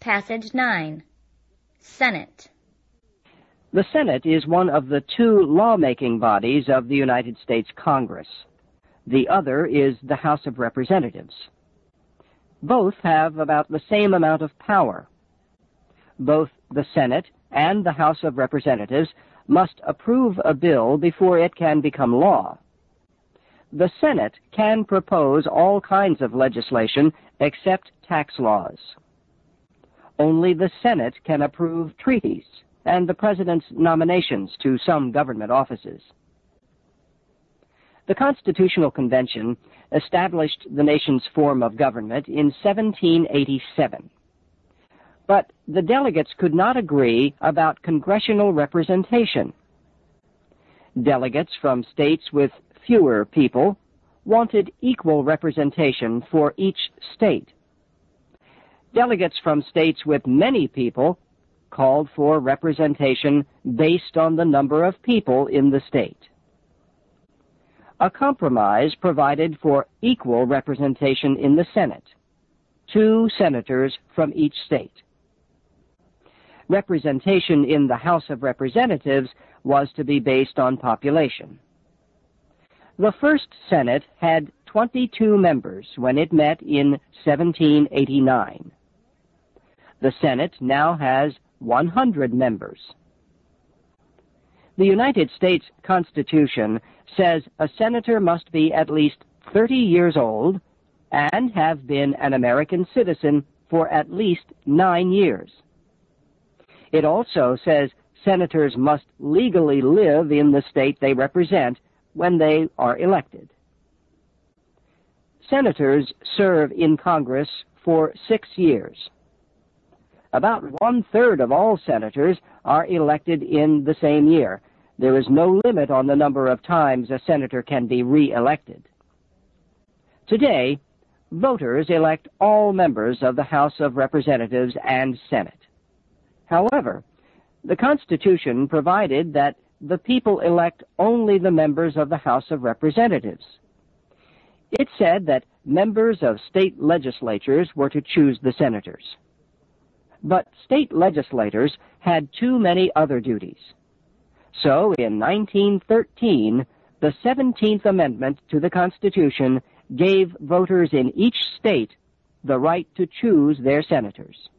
Passage 9. Senate. The Senate is one of the two lawmaking bodies of the United States Congress. The other is the House of Representatives. Both have about the same amount of power. Both the Senate and the House of Representatives must approve a bill before it can become law. The Senate can propose all kinds of legislation except tax laws. Only the Senate can approve treaties and the President's nominations to some government offices. The Constitutional Convention established the nation's form of government in 1787. But the delegates could not agree about congressional representation. Delegates from states with fewer people wanted equal representation for each state. Delegates from states with many people called for representation based on the number of people in the state. A compromise provided for equal representation in the Senate, 2 senators from each state. Representation in the House of Representatives was to be based on population. The first Senate had 22 members when it met in 1789. The Senate now has 100 members. The United States Constitution says a senator must be at least 30 years old and have been an American citizen for at least 9 years. It also says senators must legally live in the state they represent when they are elected. Senators serve in Congress for 6 years. About 1/3 of all senators are elected in the same year. There is no limit on the number of times a senator can be re-elected. Today, voters elect all members of the House of Representatives and Senate. However, the Constitution provided that the people elect only the members of the House of Representatives. It said that members of state legislatures were to choose the senators. But state legislators had too many other duties. So in 1913, the 17th Amendment to the Constitution gave voters in each state the right to choose their senators.